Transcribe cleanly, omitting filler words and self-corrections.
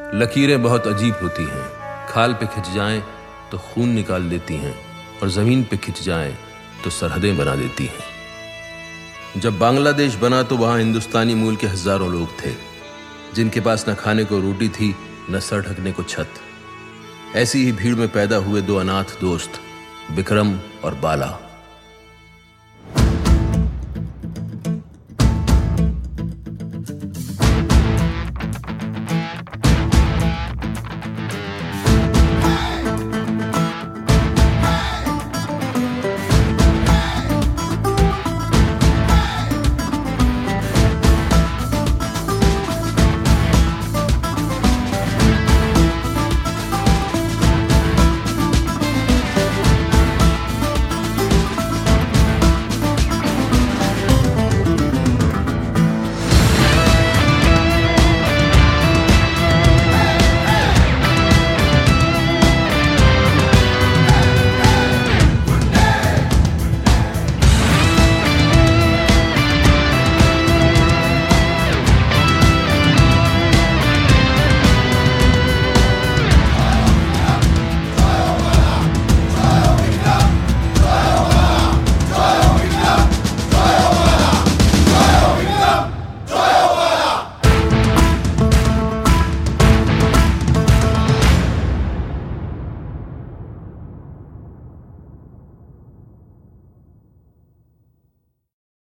लकीरें बहुत अजीब होती हैं, खाल पे खिंच जाएं तो खून निकाल देती हैं और ज़मीन पे खिंच जाएं तो सरहदें बना देती हैं। जब बांग्लादेश बना तो वहाँ हिंदुस्तानी मूल के हज़ारों लोग थे, जिनके पास न खाने को रोटी थी न सर ढकने को छत। ऐसी ही भीड़ में पैदा हुए दो अनाथ दोस्त, विक्रम और बाला।